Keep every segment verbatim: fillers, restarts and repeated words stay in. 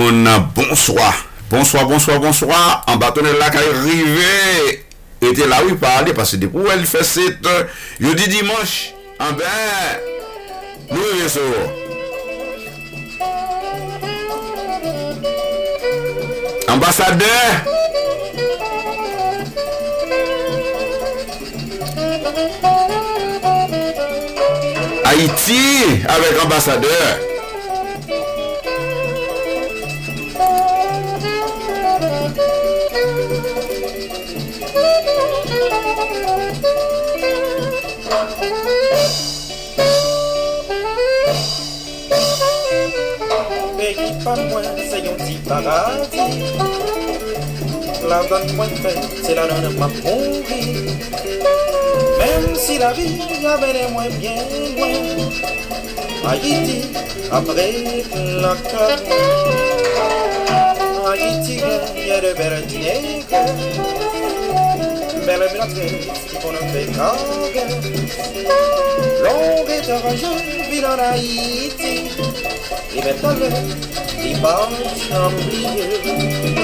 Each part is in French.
monde, bonsoir. Bonsoir, bonsoir, bonsoir. En bâtonnet là qui est arrivé. Était là où il parlait parce que depuis où elle fait cette jeudi dimanche. En ben, nous y sommes. Ambassadeur. Haïti avec ambassadeur. Pays pas moins, c'est un petit paradis. La donne moins fait, c'est la donne m'a pourri. Même si la vie avait les moins bien loin. Haïti, après la carte. Haïti, il y a de belles dîners. Belle bilatrice qui font un pécage. Longue et orageuse, ville en Haïti. Et maintenant, il marche en milieu.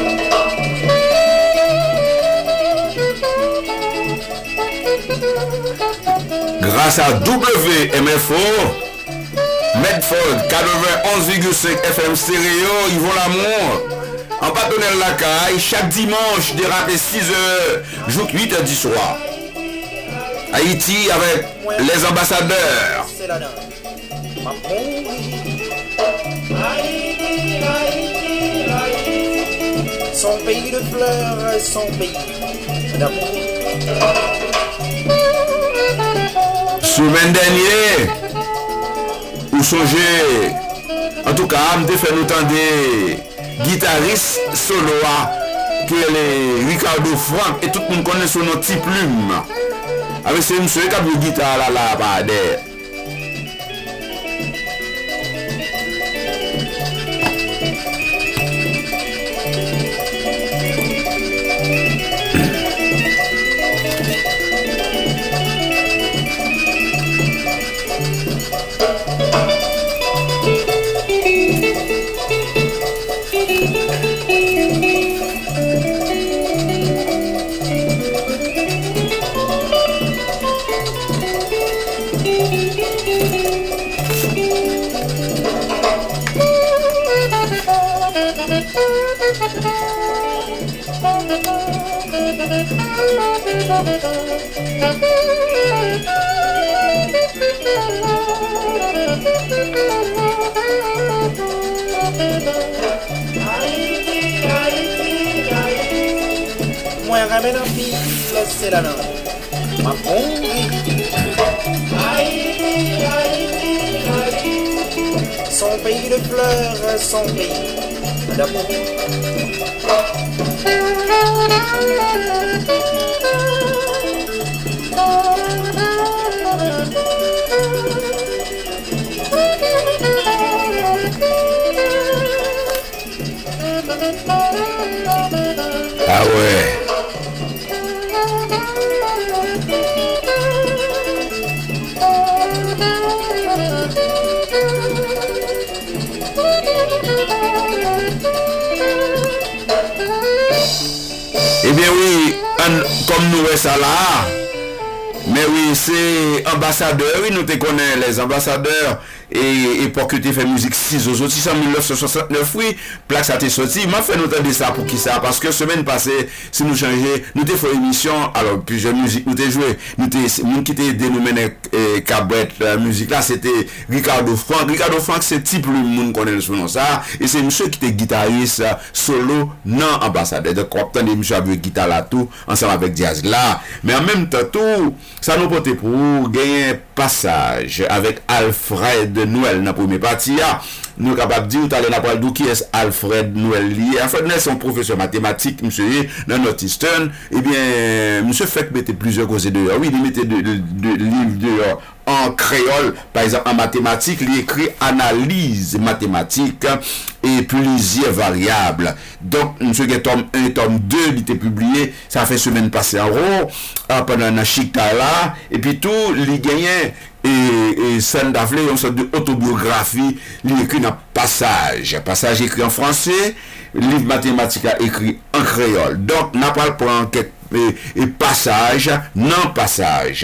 Grâce à W M F O, Medford quatre-vingt-onze virgule cinq F M stéréo, ils vont l'amour. En partenaire la caille, chaque dimanche, dérapé six heures, jour huit heures du soir. Haïti avec les ambassadeurs. C'est la dame. Haïti, Haïti, Haïti. Son pays de fleurs, son pays d'amour. Semaine dernière, ou songez, en tout cas, je fait nous entendre guitariste solo qui est Ricardo Frank et tout le monde connaît son nom petit plume. Avec ce monsieur qui a joué guitare là là par derrière. Moi, ramène un fil, c'est la langue. Ma bonne Haïti, Haïti, Haïti. Son pays de fleurs, son pays d'amour. Ah ouais. Eh bien oui, un, comme nous ça là, mais oui, c'est ambassadeur, oui, nous te connaissons les ambassadeurs, et époque que tu fait musique six aux autres, en mille neuf cent soixante-neuf, oui, plaque ça t'est sorti, m'a fait nous entendre ça pour qui ça, parce que semaine passée, si nous changeons, nous te fait émission, alors plusieurs musiques nous te joué, nous te, nous qui te dénominé Cabret, la musique là, c'était Ricardo Frank, Ricardo Frank c'est type le monde connaît ce nom ça, et c'est monsieur qui était guitariste solo, non ambassadeur, donc on des monsieur avec guitare là tout, ensemble avec Diaz là, mais en même temps tout, ça nous porte pour gagner un passage avec Alfred Noël dans la première partie. Nous sommes capables de dire, tout à l'heure, qui est Alfred Noël lié. Alfred Noël, c'est un professeur mathématique, monsieur, dans notre Eastern. Eh bien, monsieur fait mettre plusieurs causes dehors. Oui, il mettait de livres dehors en créole, par exemple en mathématiques, il écrit analyse mathématique et plusieurs variables. Donc, monsieur, qui est tome un, tome deux, il était publié, ça fait semaine passée en gros, pendant un chicta là, et puis tout, il gagnait et, et scène d'Aflé, une sorte d'autobiographie, il écrit un passage, passage écrit en français, livre mathématique écrit en créole. Donc, n'a pas pour enquête et, et passage, non passage.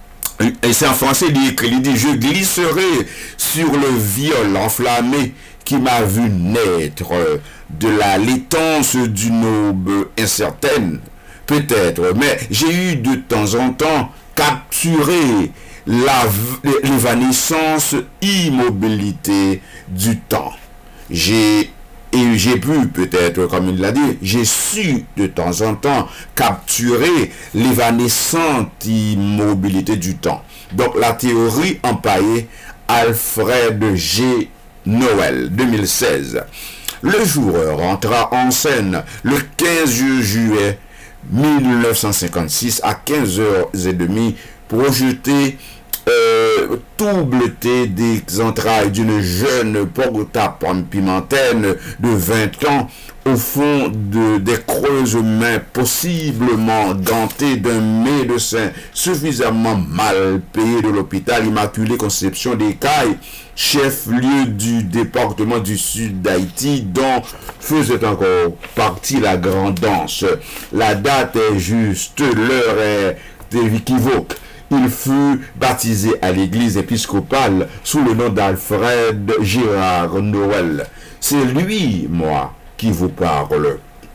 Et c'est en français, il écrit, il dit, je glisserai sur le viol enflammé qui m'a vu naître de la laitance d'une aube incertaine, peut-être, mais j'ai eu de temps en temps capturé l'évanescence, immobilité du temps. J'ai et j'ai pu, peut-être, comme il l'a dit, j'ai su de temps en temps capturer l'évanescente immobilité du temps. Donc la théorie empaillée, Alfred G. Noël, deux mille seize. Le joueur entra en scène le quinze juillet mille neuf cent cinquante-six à quinze heures trente, projeté euh, tout bleuté des entrailles d'une jeune porte-pimentène de vingt ans au fond de, des creuses mains possiblement gantées d'un médecin suffisamment mal payé de l'hôpital Immaculée Conception des Cayes, chef-lieu du département du sud d'Haïti, dont faisait encore partie la grande danse. La date est juste, l'heure est équivoque. Il fut baptisé à l'église épiscopale sous le nom d'Alfred Gérard Noël. C'est lui, moi, qui vous parle.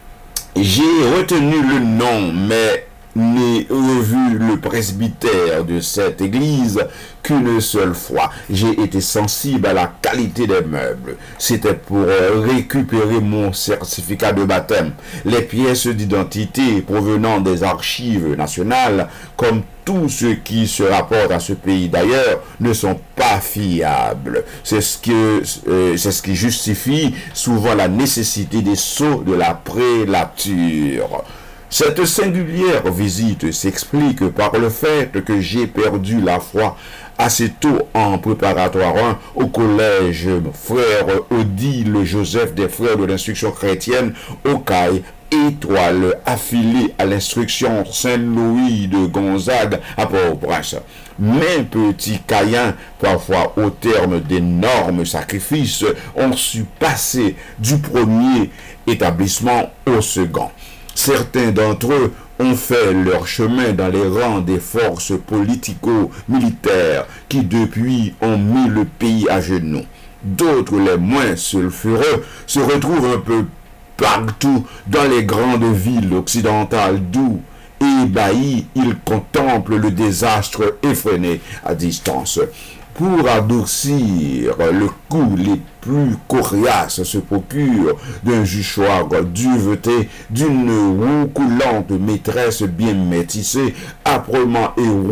J'ai retenu le nom, mais n'ai revu le presbytère de cette église qu'une seule fois. J'ai été sensible à la qualité des meubles. C'était pour récupérer mon certificat de baptême. Les pièces d'identité provenant des archives nationales, comme tout ce qui se rapporte à ce pays d'ailleurs, ne sont pas fiables. C'est ce, que, euh, c'est ce qui justifie souvent la nécessité des sceaux de la prélature. Cette singulière visite s'explique par le fait que j'ai perdu la foi assez tôt en préparatoire un au collège frère Odile Joseph des frères de l'instruction chrétienne au Caille, étoile affiliée à l'instruction Saint-Louis de Gonzague à Port-au-Prince. Mais petits caïens, parfois au terme d'énormes sacrifices, ont su passer du premier établissement au second. Certains d'entre eux ont fait leur chemin dans les rangs des forces politico-militaires qui depuis ont mis le pays à genoux. D'autres, les moins sulfureux, se retrouvent un peu partout dans les grandes villes occidentales d'où, ébahis, ils contemplent le désastre effréné à distance. Pour adoucir le coup, les plus coriaces se procurent d'un juchoir duveté, d'une roue coulante maîtresse bien métissée, âprement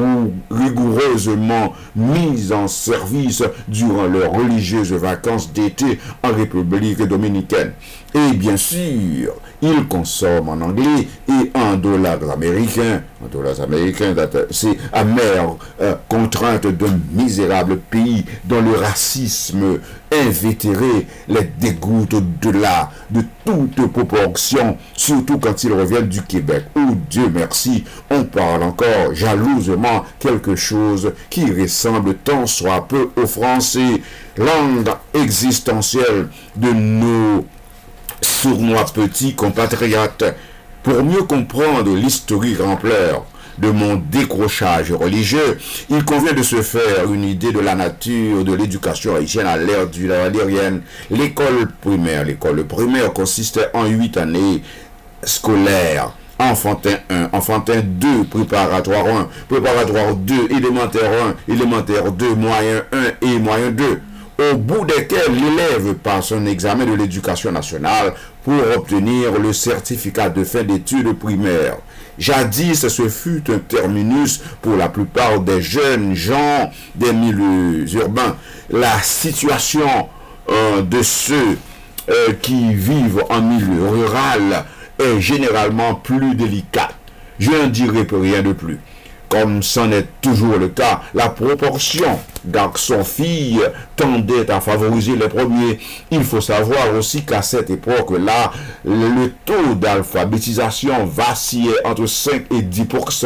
et rigoureusement mise en service durant leurs religieuses vacances d'été en République dominicaine. Et bien sûr, ils consomment en anglais et en dollars américains. En dollars américains, c'est amère euh, contrainte d'un misérable pays dont le racisme invétéré les dégoûte au-delà de toute proportion, surtout quand ils reviennent du Québec, où, Dieu merci, on parle encore jalousement quelque chose qui ressemble tant soit peu au français, langue existentielle de nos sournois petits compatriotes. Pour mieux comprendre l'historique ampleur de mon décrochage religieux, il convient de se faire une idée de la nature de l'éducation haïtienne à l'ère du valérienne. L'école primaire, l'école primaire consistait en huit années scolaires. Enfantin un, enfantin deux, préparatoire un, préparatoire deux, élémentaire un, élémentaire deux, moyen un et moyen deux. Au bout desquels l'élève passe un examen de l'éducation nationale pour obtenir le certificat de fin d'études primaires. Jadis, ce fut un terminus pour la plupart des jeunes gens des milieux urbains. La situation euh, de ceux euh, qui vivent en milieu rural est généralement plus délicate. Je n'en dirai rien de plus. Comme c'en est toujours le cas, la proportion garçons-filles tendait à favoriser les premiers. Il faut savoir aussi qu'à cette époque-là, le taux d'alphabétisation vacillait entre cinq et dix pour cent,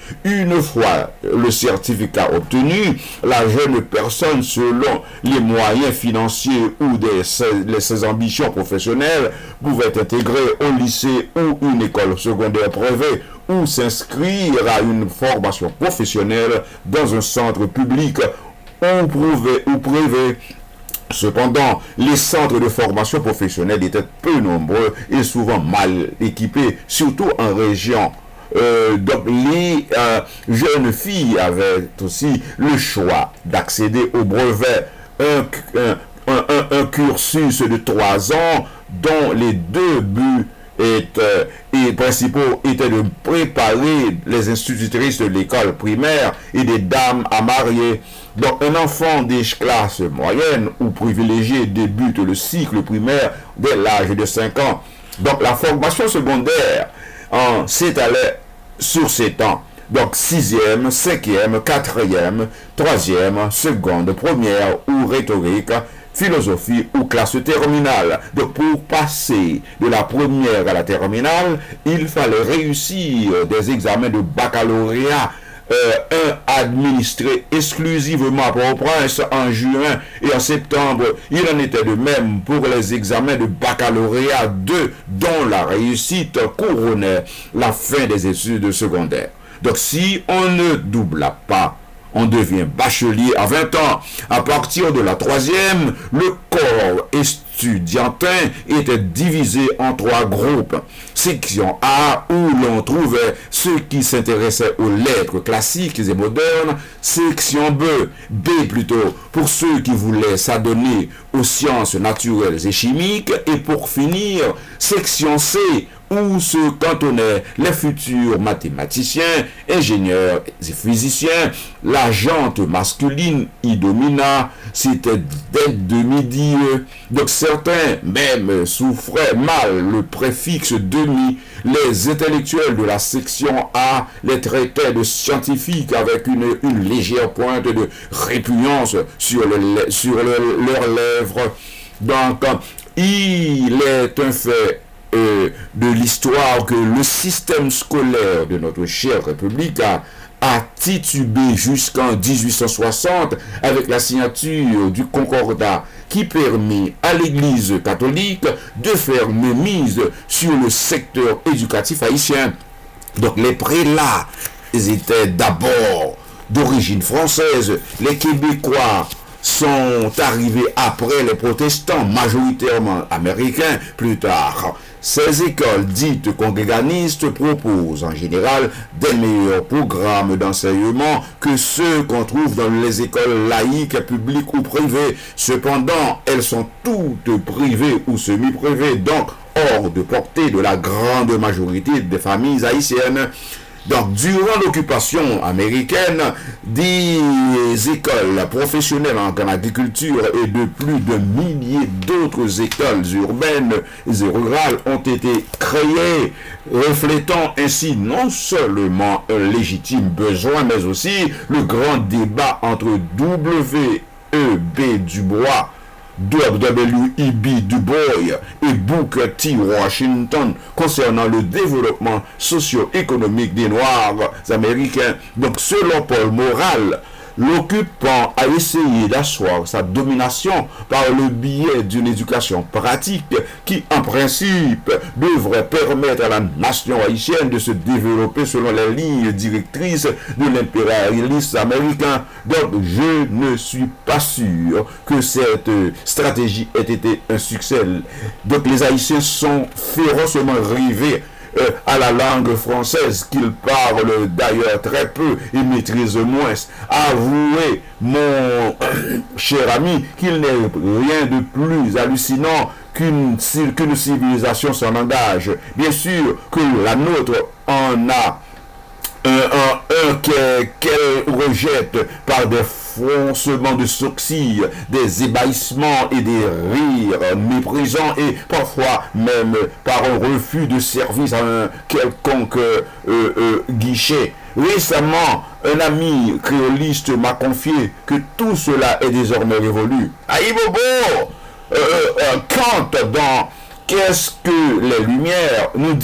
Une fois le certificat obtenu, la jeune personne, selon les moyens financiers ou des, ses, ses ambitions professionnelles, pouvait intégrer au lycée ou une école secondaire privée ou s'inscrire à une formation professionnelle dans un centre public ou privé. Ou privé. Cependant, les centres de formation professionnelle étaient peu nombreux et souvent mal équipés, surtout en région. Euh, donc les euh, jeunes filles avaient aussi le choix d'accéder au brevet, un, un, un, un cursus de trois ans dont les deux buts étaient, et principaux étaient de préparer les institutrices de l'école primaire et des dames à marier. Donc, un enfant des classes moyennes ou privilégié débute le cycle primaire dès l'âge de cinq ans. Donc, la formation secondaire en s'étalait sur sept ans. Donc, sixième, cinquième, quatrième, troisième, seconde, première ou rhétorique, philosophie ou classe terminale. Donc, pour passer de la première à la terminale, il fallait réussir des examens de baccalauréat. Euh, un administré exclusivement à Port-au-Prince en juin et en septembre. Il en était de même pour les examens de baccalauréat deux, dont la réussite couronnait la fin des études secondaires. Donc si on ne double pas, on devient bachelier à vingt ans. À partir de la troisième, le corps estudiantin était divisé en trois groupes. Section A, où l'on trouvait ceux qui s'intéressaient aux lettres classiques et modernes. Section B, B plutôt, pour ceux qui voulaient s'adonner aux sciences naturelles et chimiques. Et pour finir, section C, où se cantonnaient les futurs mathématiciens, ingénieurs et physiciens. La jante masculine y domina, c'était dès demi-dieu. Donc certains même souffraient mal le préfixe demi. Les intellectuels de la section A les traitaient de scientifiques avec une, une légère pointe de répugnance sur, le, sur le, leurs lèvres. Donc il est un fait Euh, de l'histoire que le système scolaire de notre chère République a, a titubé jusqu'en dix-huit cent soixante avec la signature du Concordat qui permet à l'Église catholique de faire mise sur le secteur éducatif haïtien. Donc les prélats étaient d'abord d'origine française, les Québécois sont arrivés après les protestants, majoritairement américains, plus tard. Ces écoles dites congréganistes proposent en général des meilleurs programmes d'enseignement que ceux qu'on trouve dans les écoles laïques, publiques ou privées. Cependant, elles sont toutes privées ou semi-privées, donc hors de portée de la grande majorité des familles haïtiennes. Donc, durant l'occupation américaine, des écoles professionnelles en agriculture et de plus de milliers d'autres écoles urbaines et rurales ont été créées, reflétant ainsi non seulement un légitime besoin, mais aussi le grand débat entre W E B Dubois, W E B Du Bois et Booker T. Washington concernant le développement socio-économique des Noirs américains. Donc, selon Paul Morale, l'occupant a essayé d'asseoir sa domination par le biais d'une éducation pratique qui, en principe, devrait permettre à la nation haïtienne de se développer selon les lignes directrices de l'impérialisme américain. Donc, je ne suis pas sûr que cette stratégie ait été un succès. Donc, les Haïtiens sont férocement rivés Euh, à la langue française qu'ils parlent d'ailleurs très peu et maîtrisent moins. Avouez, mon cher ami, qu'il n'est rien de plus hallucinant qu'une qu'une civilisation sans langage. Bien sûr que la nôtre en a un, un, un qu'elle rejette par des froncements de sourcils, des ébahissements et des rires méprisants et parfois même par un refus de service à un quelconque euh, euh, guichet. Récemment, un ami créoliste m'a confié que tout cela est désormais révolu. Aïbobo, euh, euh, Kant dans Qu'est-ce que les Lumières nous dit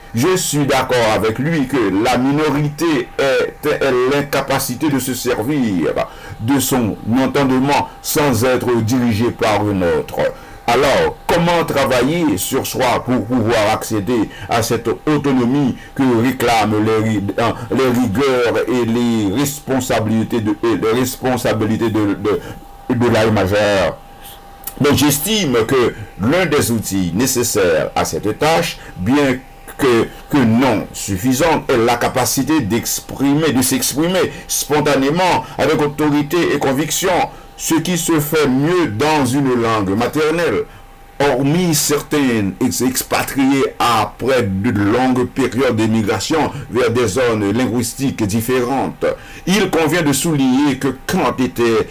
Je suis d'accord avec lui que la minorité est, est l'incapacité de se servir de son entendement sans être dirigée par une autre. Alors, comment travailler sur soi pour pouvoir accéder à cette autonomie que réclament les, les rigueurs et les responsabilités de, les responsabilités de, de, de la majeure? Donc, j'estime que l'un des outils nécessaires à cette tâche, bien que, que non suffisante, est la capacité d'exprimer, de s'exprimer spontanément avec autorité et conviction, ce qui se fait mieux dans une langue maternelle. Hormis certains expatriés après de longues périodes d'émigration vers des zones linguistiques différentes, il convient de souligner que quand était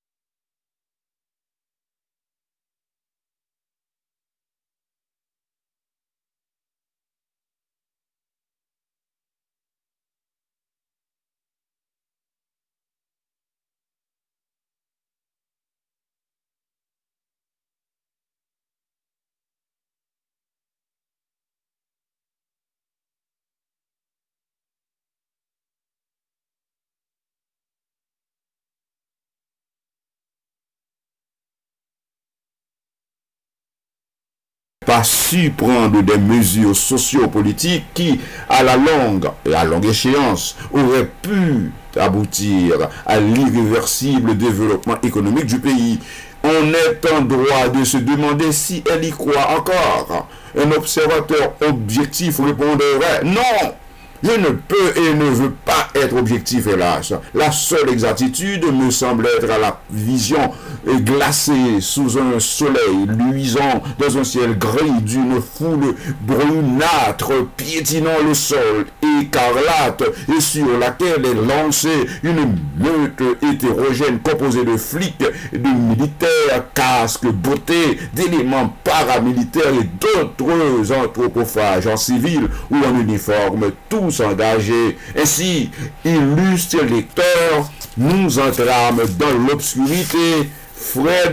pas su prendre des mesures sociopolitiques qui, à la longue et à longue échéance, auraient pu aboutir à l'irréversible développement économique du pays. On est en droit de se demander si elle y croit encore. Un observateur objectif répondrait non. Je ne peux et ne veux pas être objectif, hélas. La seule exactitude me semble être à la vision glacée sous un soleil luisant dans un ciel gris d'une foule brunâtre piétinant le sol écarlate et sur laquelle est lancée une meute hétérogène composée de flics, de militaires, casques, beautés, d'éléments paramilitaires et d'autres anthropophages en civil ou en uniforme, tous engagés. Ainsi, illustres lecteurs, nous entrâmes dans l'obscurité. Fred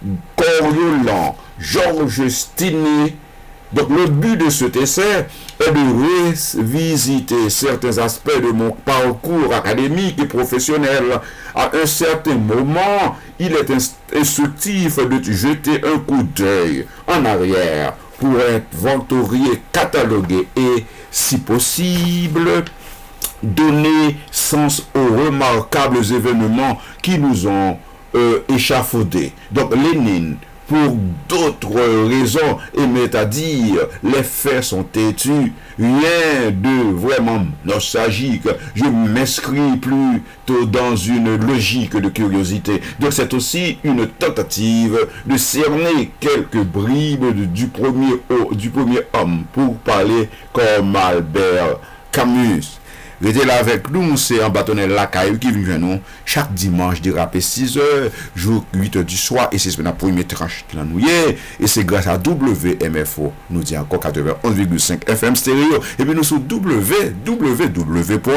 Coriolan, Georges Stinney. Donc le but de cet essai est de revisiter certains aspects de mon parcours académique et professionnel. À un certain moment, il est instructif de jeter un coup d'œil en arrière pour inventorier, cataloguer et, si possible, donner sens aux remarquables événements qui nous ont euh, échafaudés. Donc Lénine, pour d'autres raisons, aimait à dire les faits sont têtus, rien de vraiment nostalgique. Je m'inscris plutôt dans une logique de curiosité. Donc c'est aussi une tentative de cerner quelques bribes du premier, du premier homme, pour parler comme Albert Camus. Restez là avec nous, c'est un bâtonnet Lacaille qui vient nous chaque dimanche de rapper six heures, jour huit heures du soir, et c'est la première tranche qui l'a nouillé, et c'est grâce à W M F O, nous dit encore quatre-vingt-onze virgule cinq F M stéréo, et puis nous sur w w w point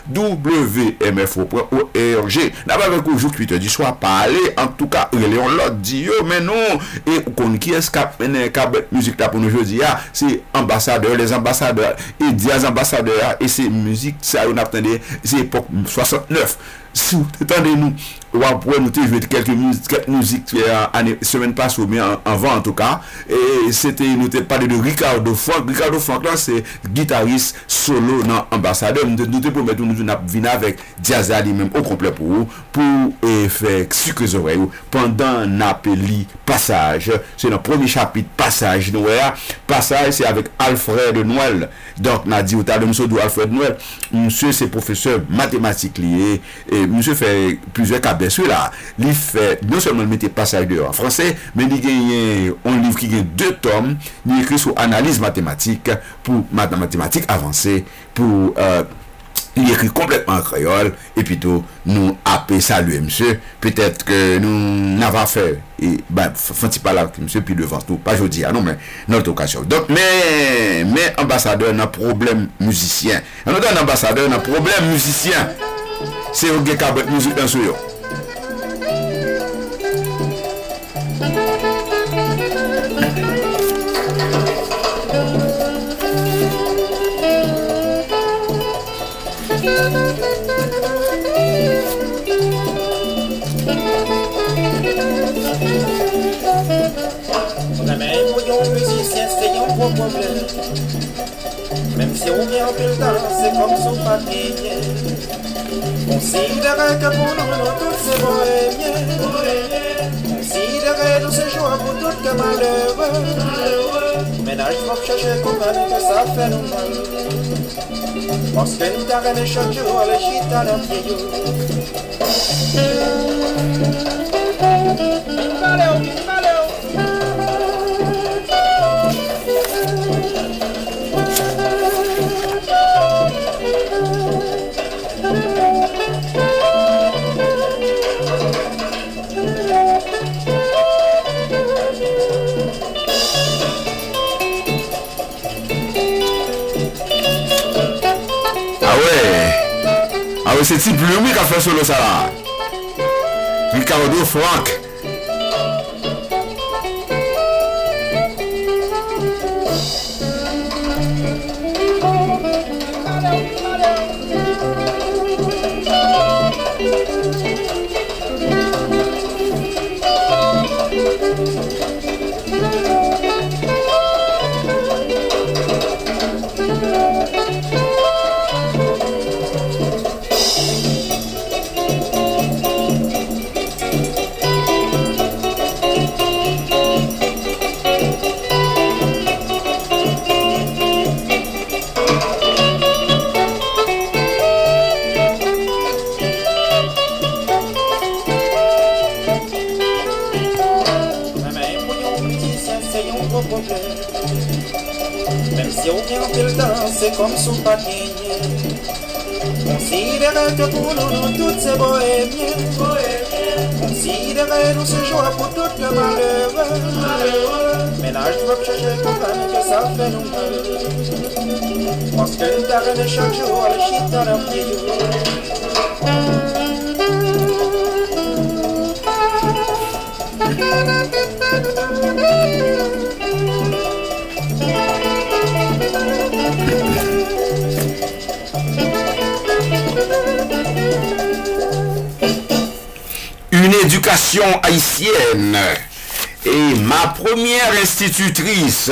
w m f o point org. D'abord avec vous, jour huit heures du soir, parler, en tout cas, Léon Lott dit, mais non, et qu'on qui est-ce qu'a musique là pour nous aujourd'hui, c'est ambassadeur, les ambassadeurs, et des ambassadeurs, et c'est musique. Ça, on attendait, c'est l'époque soixante-neuf. Si vous attendez-nous, on va pouvoir nous jouer quelques musiques, quelques musiques année, semaine passée ou bien avant en tout cas. Et c'était, nous avons parlé de Ricardo Frank. Ricardo Frank, là, c'est guitariste solo dans Ambassadeur. Nous nous promettons nous venir avec Jazz Ali même au complet pour vous, pour eh, faire sucre aux oreilles pendant Napoli Passage. C'est notre premier chapitre, Passage. Nous voyons, Passage, c'est avec Alfred Noël. Donc, on a dit, au talent de Alfred Noël, monsieur, c'est professeur mathématique lié. Et monsieur fait plusieurs cas, bien sûr, là. Il fait, non seulement il mettait Passage dehors en français, mais il gagne un livre qui gagne deux tomes, il écrit sur analyse mathématique, pour mathématiques avancées, pour. Euh, il écrit complètement en créole, et puis tout, nous appelons saluer monsieur. Peut-être que nous n'avons fait, et ben, faut-il pas là, monsieur, puis devant tout, pas je dis, ah non, mais notre occasion. Donc, mais, mais, ambassadeur n'a problème musicien. Un autre ambassadeur n'a problème musicien. C'est au gars qui a musique dans ce yo. gros problème. Même si on vient en pile temps, c'est comme son papier. Considérez que pour nous, nous tous c'est bohémien. Considérez tous ces jours pour tout que malheureux. Ménage faut chercher qu'on va que ça fait nous mal. Parce que nous t'arrêtons chaque jour les chita d'un vieillot. Valeu, valeu. Ah oui, c'est type lui qui a fait solo ça là. Ricardo Franck. Même si on vient pile temps, c'est comme son papier. Considérez que pour nous, nous tous c'est bohémien. Considérez nous ce jour pour tout le malheureux. Ménage doit chercher pour que ça fait nous mal. Parce que nous t'arrêtons chaque jour les chita d'un vieillot. Une éducation haïtienne. Et ma première institutrice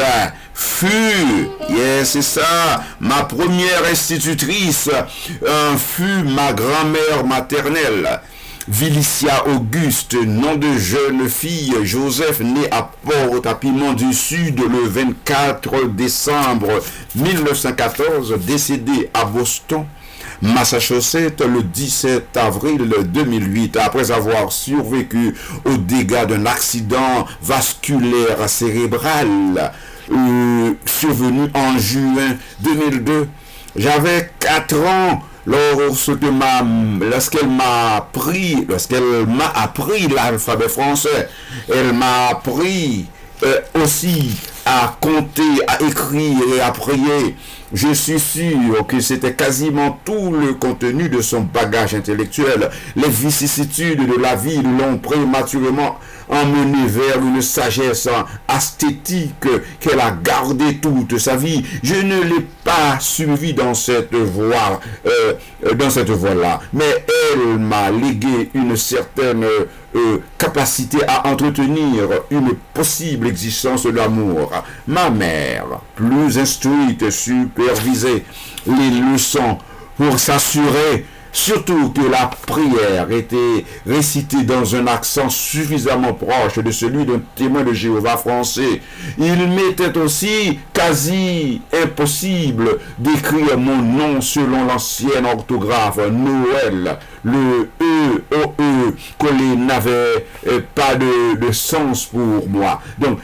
fut, yes, c'est ça, ma première institutrice euh, fut ma grand-mère maternelle. Vilicia Auguste, nom de jeune fille, Joseph, né à Port-à-Piment du Sud le vingt-quatre décembre mille neuf cent quatorze, décédé à Boston, Massachusetts, le dix-sept avril deux mille huit, après avoir survécu aux dégâts d'un accident vasculaire cérébral euh, survenu en juin deux mille deux. J'avais quatre ans lorsque ma, lorsqu'elle m'a appris, lorsqu'elle m'a appris l'alphabet français. Elle m'a appris euh, aussi à compter, à écrire et à prier. Je suis sûr que c'était quasiment tout le contenu de son bagage intellectuel. Les vicissitudes de la vie l'ont prématurément emmené vers une sagesse asthétique qu'elle a gardée toute sa vie. Je ne l'ai pas suivi dans cette voie, euh, dans cette voie-là, mais elle m'a légué une certaine euh, capacité à entretenir une possible existence d'amour. Ma mère, plus instruite, supervisait les leçons pour s'assurer surtout que la prière était récitée dans un accent suffisamment proche de celui d'un témoin de Jéhovah français. Il m'était aussi quasi impossible d'écrire mon nom selon l'ancienne orthographe Noël. Le E, O, E, collé n'avait pas de, de sens pour moi. Donc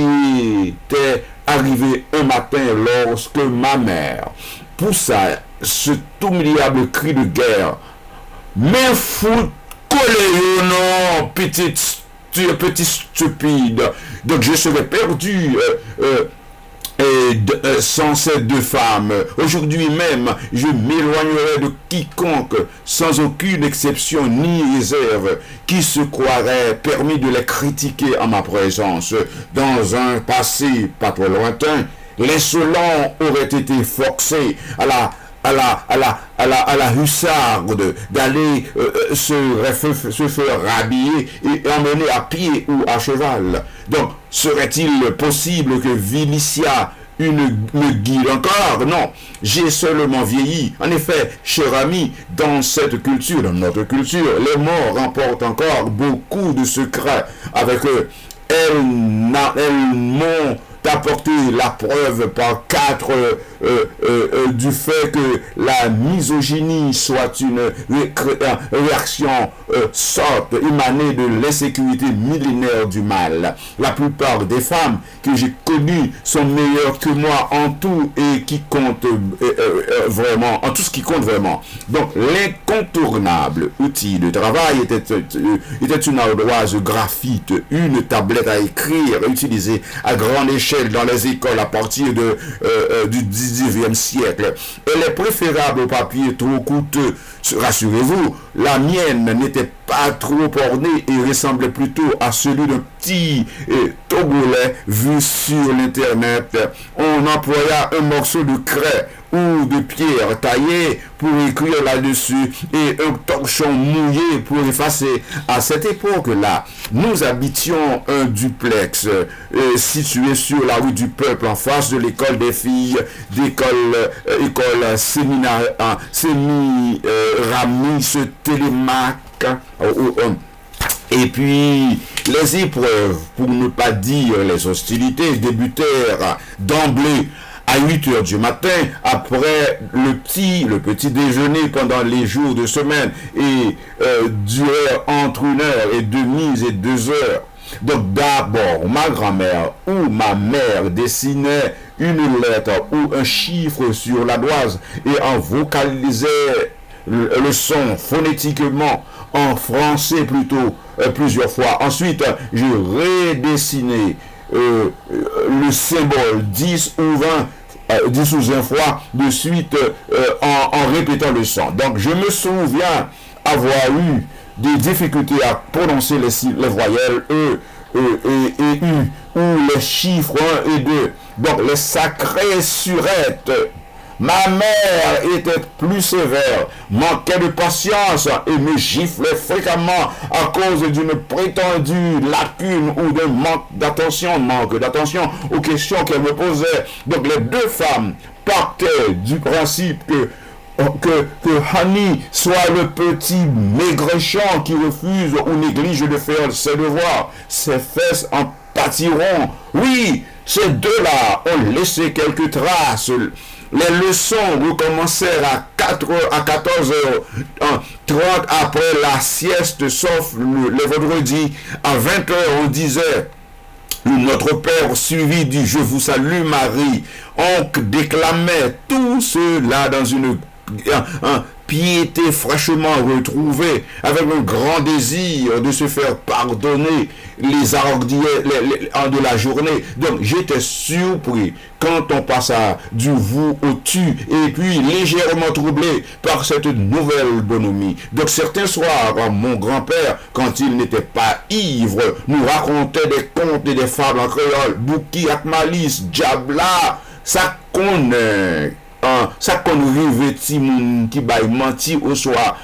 j'y étais arrivé un matin lorsque ma mère poussa ce humiliable cri de guerre. Mais fou collé, non, petite, petit stupide. Donc je serais perdu euh, euh, et de, euh, sans ces deux femmes. Aujourd'hui même, je m'éloignerai de quiconque, sans aucune exception ni réserve, qui se croirait permis de les critiquer en ma présence. Dans un passé pas trop lointain, l'insolent aurait été forcé à la à la à la à la à la hussarde d'aller euh, se, se faire rhabiller et emmener à pied ou à cheval. Donc serait-il possible que Vilicia une, me guide encore. Non, j'ai seulement vieilli. En effet, cher ami, dans cette culture, dans notre culture, les morts remportent encore beaucoup de secrets avec eux. Elles, elles m'ont apporté la preuve par quatre euh, euh, euh, du fait que la misogynie soit une ré réaction euh, sorte émanée de l'insécurité millénaire du mal. La plupart des femmes que j'ai connues sont meilleures que moi en tout et qui comptent euh, euh, vraiment, en tout ce qui compte vraiment. Donc l'incontournable outil de travail était, euh, était une ardoise graphite, une tablette à écrire utilisée à grande échelle dans les écoles à partir de, euh, euh, du dix-neuvième siècle. Elle est préférable au papier trop coûteux. Rassurez-vous, la mienne n'était pas trop ornée et ressemblait plutôt à celui d'un petit euh, Togolais vu sur l'internet. On employa un morceau de craie ou de pierre taillée pour écrire là-dessus et un torchon mouillé pour effacer. À cette époque-là, nous habitions un duplex euh, situé sur la rue du Peuple en face de l'école des filles d'école euh, école séminaire euh, sémi euh, Ramis Télémac hein, euh, euh, et puis les épreuves, pour ne pas dire les hostilités, débutèrent d'emblée à huit heures du matin, après le petit, le petit déjeuner pendant les jours de semaine et euh, durait entre une heure et demie et deux heures. Donc d'abord, ma grand-mère ou ma mère dessinait une lettre ou un chiffre sur l'ardoise et en vocalisait le, le son phonétiquement en français plutôt euh, plusieurs fois. Ensuite, je redessinais euh, le symbole dix ou vingt euh, dix ou vingt fois de suite euh, en, en répétant le son. Donc je me souviens avoir eu des difficultés à prononcer les, les voyelles E, E et, et U ou les chiffres un et deux. Donc les sacrées surettes. Ma mère était plus sévère, manquait de patience et me giflait fréquemment à cause d'une prétendue lacune ou d'un manque d'attention, manque d'attention aux questions qu'elle me posait. Donc les deux femmes partaient du principe que que, que Honey soit le petit maigrichon qui refuse ou néglige de faire ses devoirs. Ses fesses en pâtiront. Oui, ces deux-là ont laissé quelques traces. Les leçons recommencèrent à quatre heures, à quatorze heures trente après la sieste, sauf le, le vendredi. À vingt heures, on disait notre Père suivi du Je vous salue Marie. On déclamait tout cela dans une un, un piété fraîchement retrouvée, avec un grand désir de se faire pardonner les ardillets de la journée. Donc j'étais surpris quand on passa du vous au tu, et puis légèrement troublé par cette nouvelle bonhomie. Donc certains soirs, mon grand-père, quand il n'était pas ivre, nous racontait des contes et des fables en créole, Bouki Akmalis, Djabla, ça connaît. Uh, ça qu'on rive ti moun qui baille menti au soir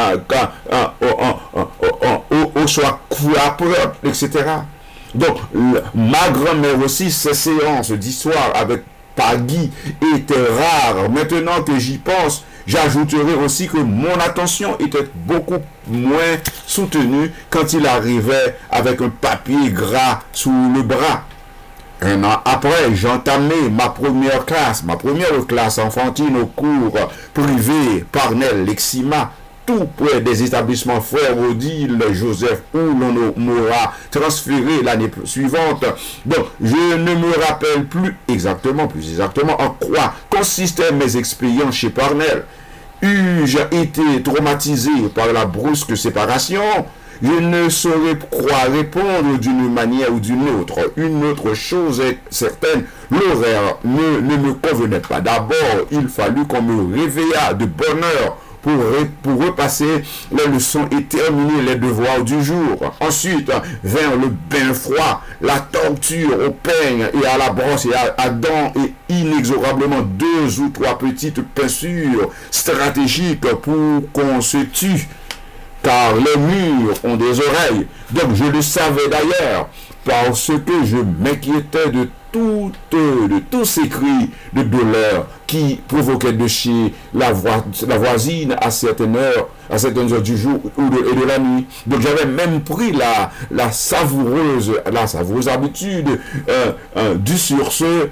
au soir et cetera. Donc ma grand-mère aussi, ses séances d'histoire avec Pagui étaient rares. Maintenant que j'y pense, j'ajouterai aussi que mon attention était beaucoup moins soutenue quand il arrivait avec un papier gras sous le bras. Un an après, j'entamais ma première classe, ma première classe enfantine au cours privé Parnell, Lexima, tout près des établissements Frères Odile, Joseph, où l'on m'aura transféré l'année suivante. Donc, je ne me rappelle plus exactement, plus exactement en quoi consistaient mes expériences chez Parnell. Eus-je été traumatisé par la brusque séparation? Je ne saurais quoi répondre d'une manière ou d'une autre. Une autre chose est certaine, l'horaire ne, ne me convenait pas. D'abord, il fallut qu'on me réveillât de bonne heure pour, pour repasser les leçons et terminer les devoirs du jour. Ensuite, vers le bain froid, la torture au peigne et à la brosse et à, à dents et inexorablement deux ou trois petites pincures stratégiques pour qu'on se tue. Car les murs ont des oreilles. Donc je le savais d'ailleurs, parce que je m'inquiétais de tout, euh, de tous ces cris de douleur qui provoquaient de chez la, vo la voisine à certaines heures, à certaines heures du jour ou de, et de la nuit. Donc j'avais même pris la, la savoureuse, la savoureuse habitude euh, euh, du sursaut euh,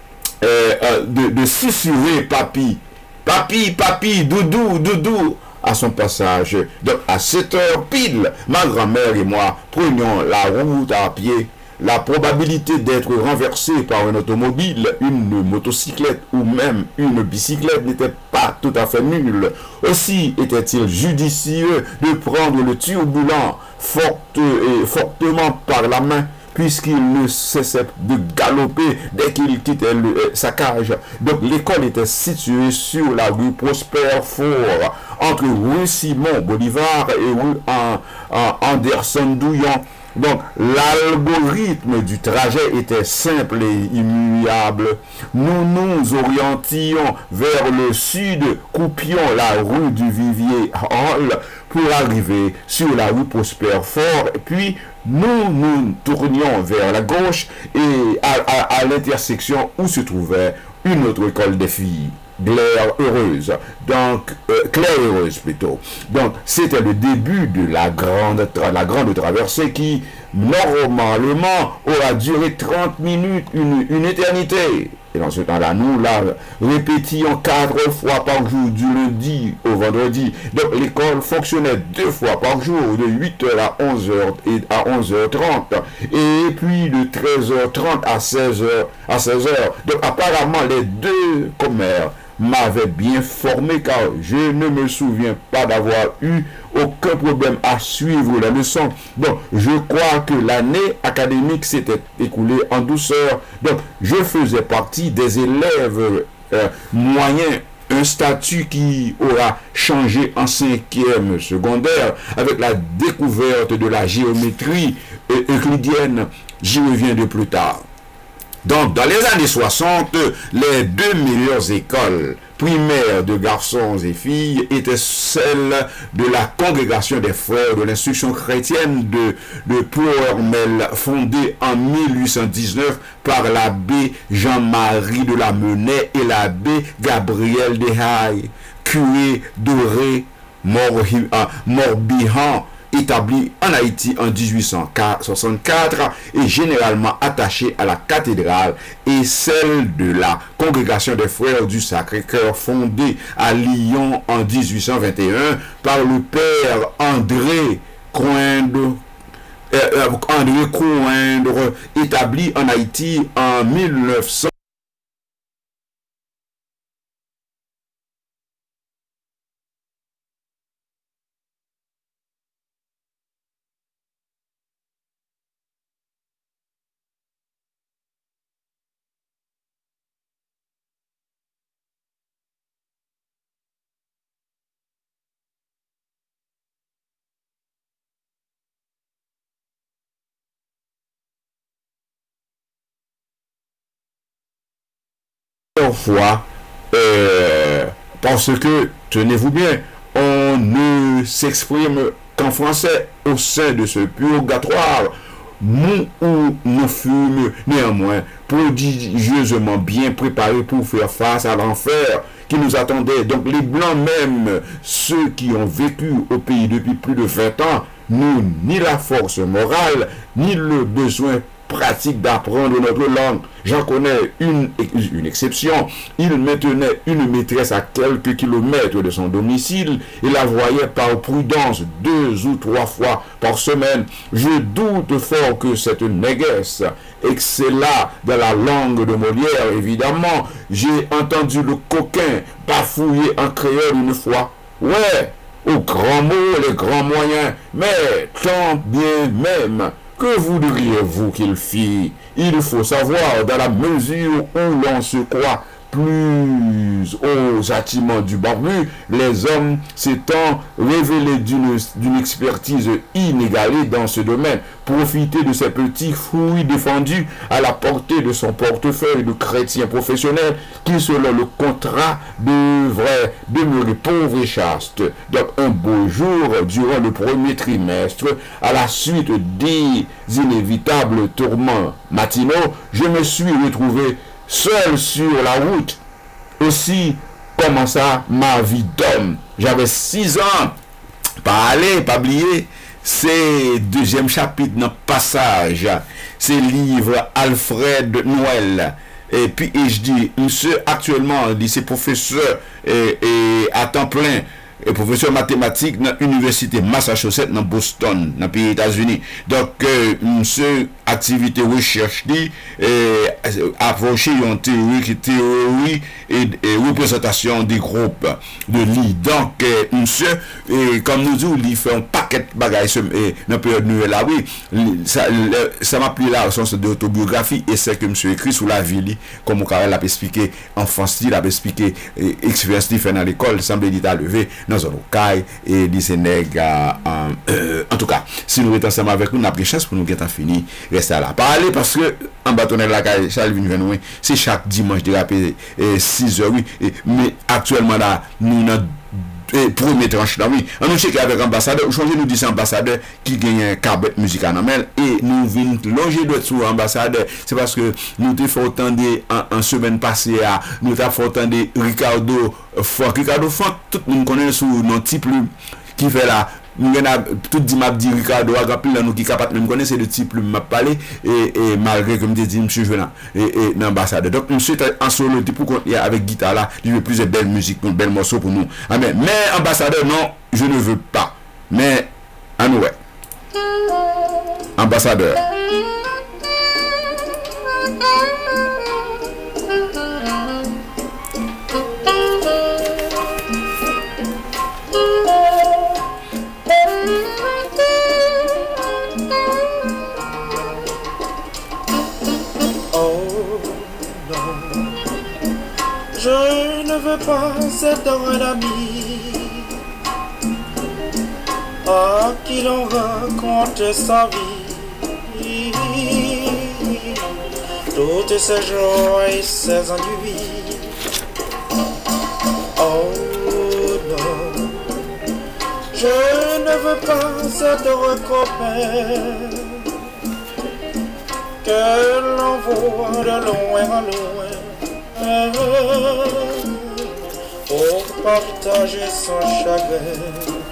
euh, de, de susurrer papi, papi, papi, doudou, doudou, à son passage. Donc à sept heures pile, ma grand-mère et moi prenions la route à pied. La probabilité d'être renversé par un automobile, une motocyclette ou même une bicyclette n'était pas tout à fait nulle. Aussi était-il judicieux de prendre le turbulent forte et fortement par la main, puisqu'il ne cessait de galoper dès qu'il quittait le, euh, sa cage. Donc l'école était située sur la rue Prosper Fort, entre rue Simon Bolivar et rue en, en Anderson Douillon. Donc, l'algorithme du trajet était simple et immuable. Nous nous orientions vers le sud, coupions la rue du Vivier Hall pour arriver sur la rue Prosper Fort, puis nous nous tournions vers la gauche et à, à, à l'intersection où se trouvait une autre école des filles. Claire heureuse, donc euh, Claire heureuse plutôt. Donc c'était le début de la grande, la grande traversée qui normalement aura duré trente minutes, une, une éternité. Et dans ce temps-là, nous la répétions quatre fois par jour, du lundi au vendredi. Donc l'école fonctionnait deux fois par jour, de huit heures à onze heures et à onze heures trente, et puis de treize heures trente à seize heures à seize heures. Donc apparemment les deux commères m'avait bien formé, car je ne me souviens pas d'avoir eu aucun problème à suivre la leçon. Donc, je crois que l'année académique s'était écoulée en douceur. Donc, je faisais partie des élèves euh, moyens, un statut qui aura changé en cinquième secondaire avec la découverte de la géométrie euh, euclidienne. J'y reviendrai plus tard. Donc, dans les années soixante, les deux meilleures écoles primaires de garçons et filles étaient celles de la congrégation des frères de l'instruction chrétienne de, de Ploermel, fondée en mille huit cent dix-neuf par l'abbé Jean-Marie de la Menet et l'abbé Gabriel Deshailles, curé doré Morbihan, établi en Haïti en mille huit cent soixante-quatre et généralement attaché à la cathédrale, et celle de la congrégation des frères du Sacré-Cœur fondée à Lyon en mille huit cent vingt et un par le père André Coindre, euh, André Coindre, établi en Haïti en mille neuf cents. Fois, euh, parce que, tenez-vous bien, on ne s'exprime qu'en français au sein de ce purgatoire. Nous où nous fûmes néanmoins prodigieusement bien préparés pour faire face à l'enfer qui nous attendait. Donc les Blancs, même ceux qui ont vécu au pays depuis plus de vingt ans, n'ont ni la force morale, ni le besoin pratique d'apprendre notre langue. J'en connais une, une exception. Il maintenait une maîtresse à quelques kilomètres de son domicile et la voyait par prudence deux ou trois fois par semaine. Je doute fort que cette négresse excella dans la langue de Molière, évidemment. J'ai entendu le coquin bafouiller en créole une fois. Ouais, aux grands mots, les grands moyens, mais tant bien même. Que voudriez-vous qu'il fît? Il faut savoir, dans la mesure où l'on se croit plus aux châtiments du barbu, les hommes s'étant révélés d'une d'une expertise inégalée dans ce domaine, profiter de ces petits fruits défendus à la portée de son portefeuille de chrétien professionnel qui, selon le contrat, devrait demeurer pauvre et chaste. Donc, un beau jour, durant le premier trimestre, à la suite des inévitables tourments matinaux, je me suis retrouvé seul sur la route. Aussi commença ma vie d'homme. J'avais six ans. Pas aller, pas oublier. C'est deuxième chapitre dans passage. C'est livre Alfred Noël. Et puis et je dis, monsieur actuellement, c'est professeur et, et à temps plein. Et professeur mathématique dans l'université Massachusetts dans Boston dans les pays États-Unis. Donc euh, monsieur activité recherche dit euh, approcher une théorie théorie et, et représentation des groupes de lit. Donc euh, monsieur et comme nous dit il fait un paquet de bagages et dans la période nouvelle là oui ça ça m'a pris là au sens de autobiographie et c'est que monsieur écrit sous la vie comme on l'a expliqué enfance il a expliqué expérience qu'il fait dans l'école semble dit à lever dans un local et dit c'est nèg en tout cas si nous restons ensemble avec nous on a pris chance pour nous get fini rester là parler parce que en bâtonnet la caille Charles vient nous c'est chaque dimanche de rappeler six heures oui et, mais actuellement là nous dans et premier tranche là oui on nous checker avec ambassadeur changer nous dit ambassadeur qui gagne cabet musical normal et nous vinn longer de sous ambassadeur c'est parce que nous te fait entendre en, en semaine passée à nous t'a fait entendre Ricardo Funk Ricardo Funk tout le monde connaît sous nos type qui fait là nous a tout dit m'a dit Ricardo a rappelé là nous qui capable même connaître le type m'a parlé et, et malgré comme dit monsieur Joël et, et l'ambassadeur donc monsieur en solo pour avec guitare là il veut plus de belle musique de belles morceaux pour nous amen mais ambassadeur non je ne veux pas mais à nous ouais ambassadeur Je ne veux pas être un ami à qui l'on raconte sa vie, toutes ses joies et ses ennuis. Oh non, je ne veux pas être un copain que l'on voit de loin en loin pour partager son chagrin.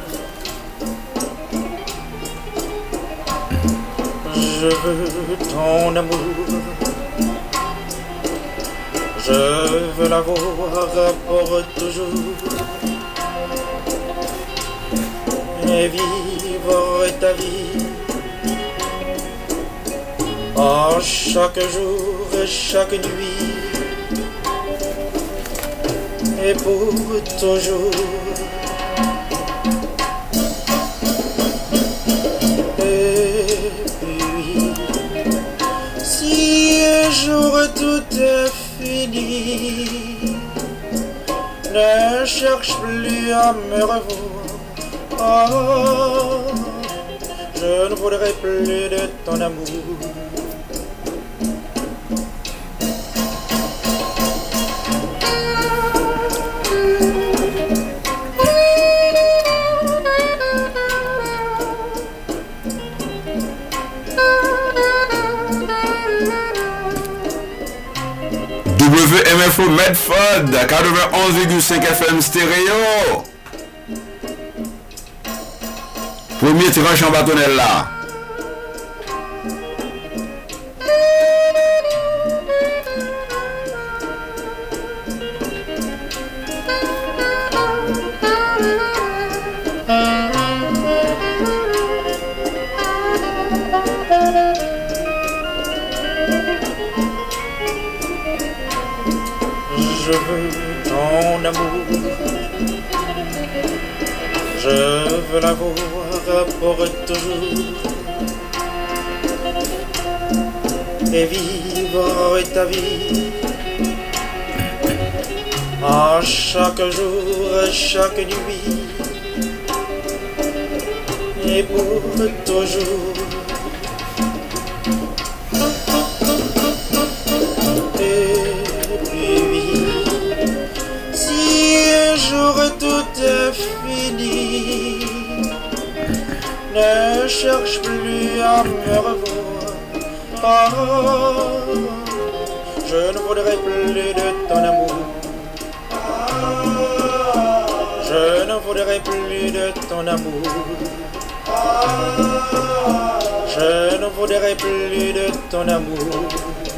Je veux ton amour, je veux l'avoir pour toujours et vivre ta vie en chaque jour et chaque nuit. Et pour toujours. Et puis, si un jour tout est fini, ne cherche plus à me revoir. Oh, je ne voudrais plus de ton amour. W M F O Medford quatre-vingt-onze virgule cinq F M stéréo. Premier tirage en bâtonnel là. Je veux ton amour, je veux l'avoir pour toujours et vivre ta vie à chaque jour, à chaque nuit, et pour toujours. Et puis, si un jour tout est fini, ne cherche plus à me revoir. Oh, je ne voudrais plus de ton amour. Je ne voudrais plus de ton amour. Je ne voudrais plus de ton amour.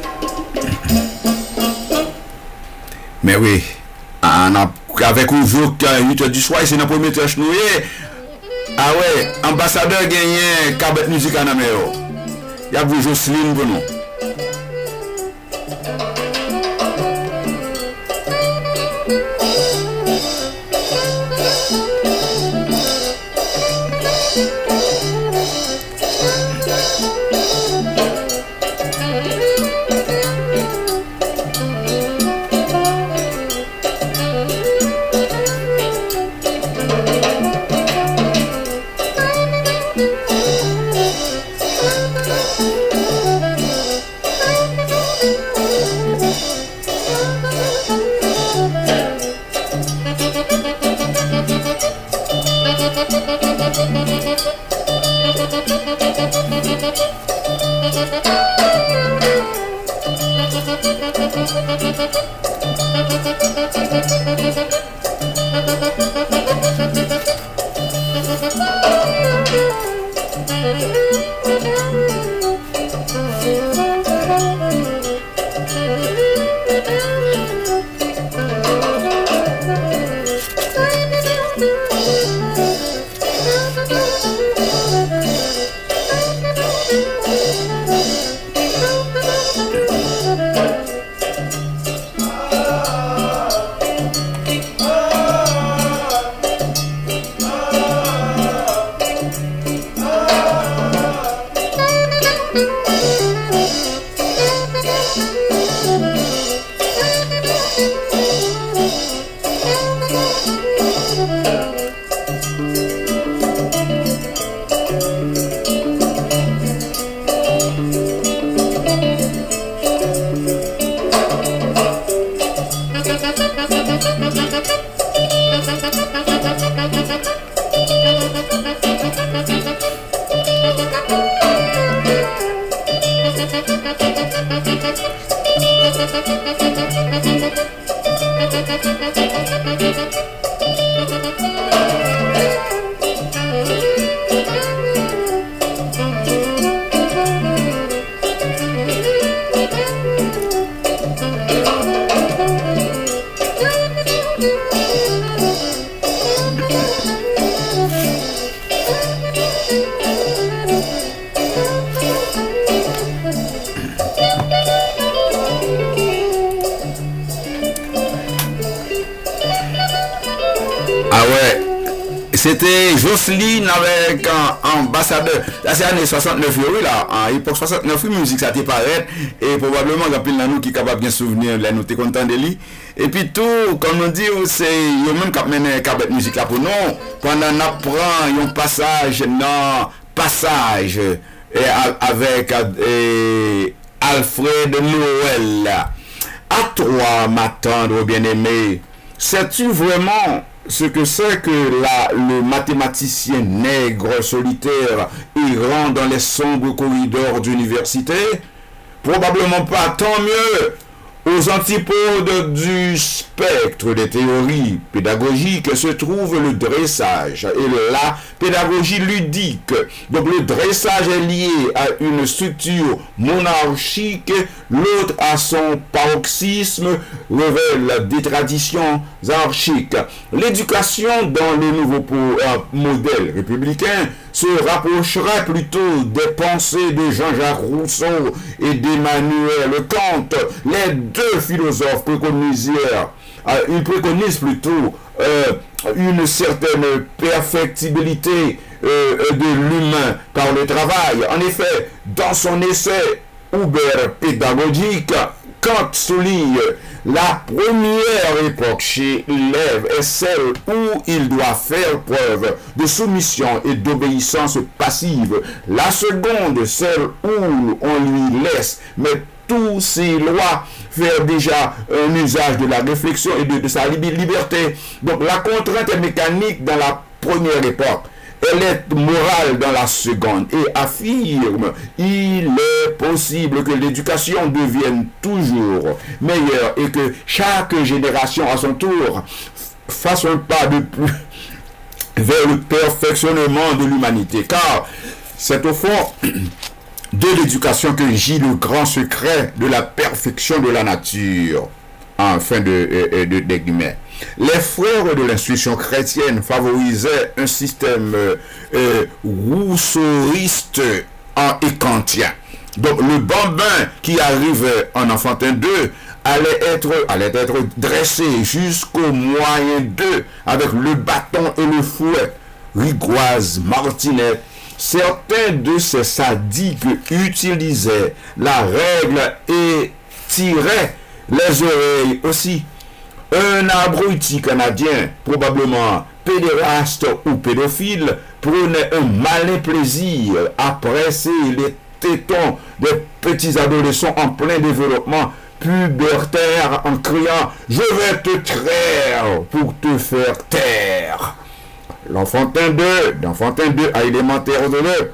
Mais oui, avec un jour huit heures du soir, c'est dans le premier tranche noué. Ah ouais, ambassadeur gagné Cabet Musique en Amérique. Il y a vous Jocelyne pour nous. C'était Jocelyne avec un ambassadeur. Là, c'est l'année soixante-neuf, oui, là. En époque soixante-neuf, oui, musique, ça t'est pareil. Et probablement, il y a plein de nous qui sont capables de bien souvenir, là, nous sommes contents de lui. Et puis tout, comme on dit, c'est eux même qui mené Cabet Musique là pour nous. Pendant qu'on apprend un passage, non, passage, et avec et, Alfred Noël. À toi, ma tendre bien-aimée, sais-tu vraiment ce que c'est que la, le mathématicien nègre solitaire errant dans les sombres corridors d'université? Probablement pas, tant mieux. Aux antipodes du spectre des théories pédagogiques se trouve le dressage et la pédagogie ludique. Donc le dressage est lié à une structure monarchique, l'autre à son paroxysme révèle des traditions archiques. L'éducation dans le nouveau modèle républicain se rapprocherait plutôt des pensées de Jean-Jacques Rousseau et d'Emmanuel Kant. Les deux philosophes préconisèrent, euh, ils préconisent plutôt euh, une certaine perfectibilité euh, de l'humain par le travail. En effet, dans son essai Uber pédagogique, Kant souligne la première époque chez l'élève est celle où il doit faire preuve de soumission et d'obéissance passive. La seconde, celle où on lui laisse mettre tous ses lois, faire déjà un usage de la réflexion et de, de sa liberté. Donc la contrainte est mécanique dans la première époque. Elle est morale dans la seconde et affirme il est possible que l'éducation devienne toujours meilleure et que chaque génération à son tour fasse un pas de plus vers le perfectionnement de l'humanité. Car c'est au fond de l'éducation que gît le grand secret de la perfection de la nature. En fin de, de, de, de guillemets. Les frères de l'instruction chrétienne favorisaient un système euh, euh, rousseauiste et kantien. Donc le bambin qui arrivait en enfantin d'eux allait être, allait être dressé jusqu'au moyen d'eux avec le bâton et le fouet. Rigoise, Martinet, certains de ces sadiques utilisaient la règle et tiraient les oreilles aussi. Un abruti canadien, probablement pédéraste ou pédophile, prenait un malin plaisir à presser les tétons des petits adolescents en plein développement pubertaire en criant « Je vais te traire pour te faire taire ». L'enfantin deux, l'enfantin deux à élémentaire de l'eux,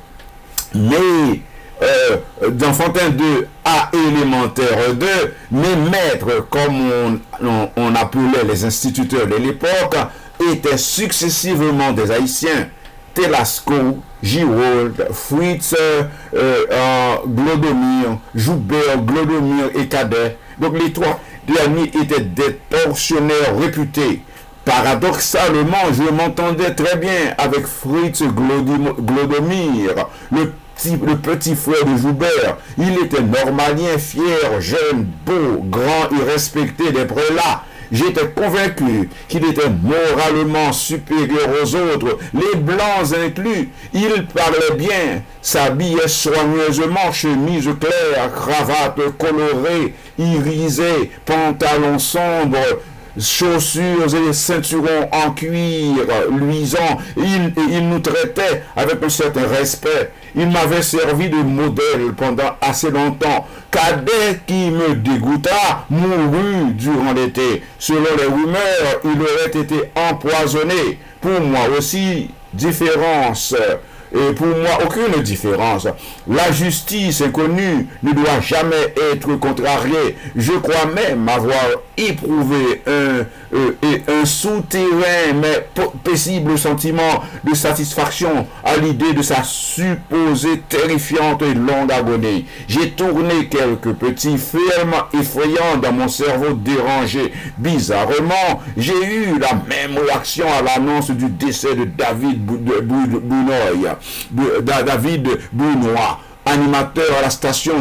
mais Euh, d'enfantin deux à élémentaire deux, mais maîtres, comme on, on, on appelait les instituteurs de l'époque, étaient successivement des Haïtiens. Telasco, Girold, Fritz, euh, euh, Glodomir, Joubert, Glodomir et Cadet. Donc les trois derniers étaient des tortionnaires réputés. Paradoxalement, je m'entendais très bien avec Fritz Glodomir, le le petit frère de Joubert. Il était normalien, fier, jeune, beau, grand et respecté des prélats. J'étais convaincu qu'il était moralement supérieur aux autres, les blancs inclus. Il parlait bien, s'habillait soigneusement, chemise claire, cravate colorée, irisée, pantalon sombre, chaussures et ceinturons en cuir luisant. Il, il nous traitait avec un certain respect. Il m'avait servi de modèle pendant assez longtemps. Cadet qui me dégoûta mourut durant l'été. Selon les rumeurs, il aurait été empoisonné. Pour moi aussi, différence. Et pour moi, aucune différence. La justice inconnue ne doit jamais être contrariée. Je crois même avoir éprouvé un, euh, un souterrain mais paisible sentiment de satisfaction à l'idée de sa supposée terrifiante et longue agonie. J'ai tourné quelques petits films effrayants dans mon cerveau dérangé. Bizarrement, j'ai eu la même réaction à l'annonce du décès de David Bounoy. De David Bounois, animateur à la station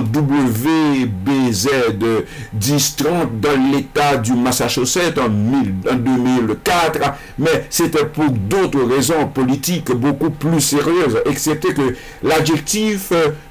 W B Z dix trente dans l'état du Massachusetts en, en deux mille quatre, mais c'était pour d'autres raisons politiques beaucoup plus sérieuses, excepté que l'adjectif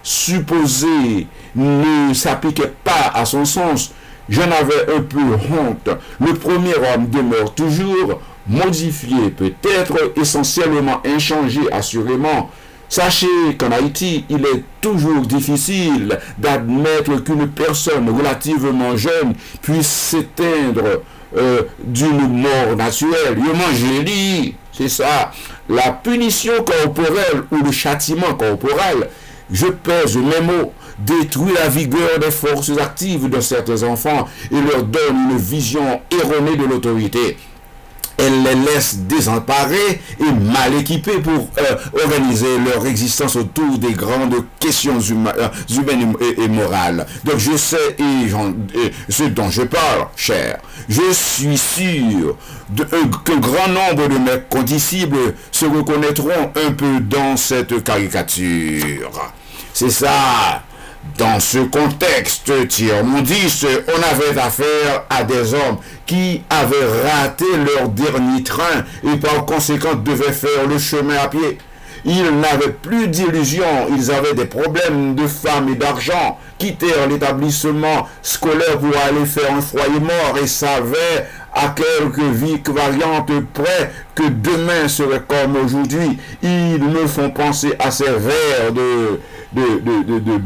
supposé ne s'appliquait pas à son sens. J'en avais un peu honte. Le premier homme demeure toujours modifié, peut-être essentiellement inchangé, assurément. Sachez qu'en Haïti, il est toujours difficile d'admettre qu'une personne relativement jeune puisse s'éteindre euh, d'une mort naturelle. Je mange dit, c'est ça. La punition corporelle ou le châtiment corporel, je pèse mes mots, détruit la vigueur des forces actives de certains enfants et leur donne une vision erronée de l'autorité. Elle les laisse désemparés et mal équipés pour euh, organiser leur existence autour des grandes questions huma, euh, humaines et, et morales. Donc je sais et, et ce dont je parle, cher. Je suis sûr de, euh, qu'un grand nombre de mes condisciples se reconnaîtront un peu dans cette caricature. C'est ça. Dans ce contexte tiers-mondiste, on avait affaire à des hommes qui avaient raté leur dernier train et par conséquent devaient faire le chemin à pied. Ils n'avaient plus d'illusions, ils avaient des problèmes de femmes et d'argent, quittèrent l'établissement scolaire pour aller faire un foyer mort et savaient à quelques viques variantes près que demain serait comme aujourd'hui. Ils me font penser à ces vers de, de, de, de, de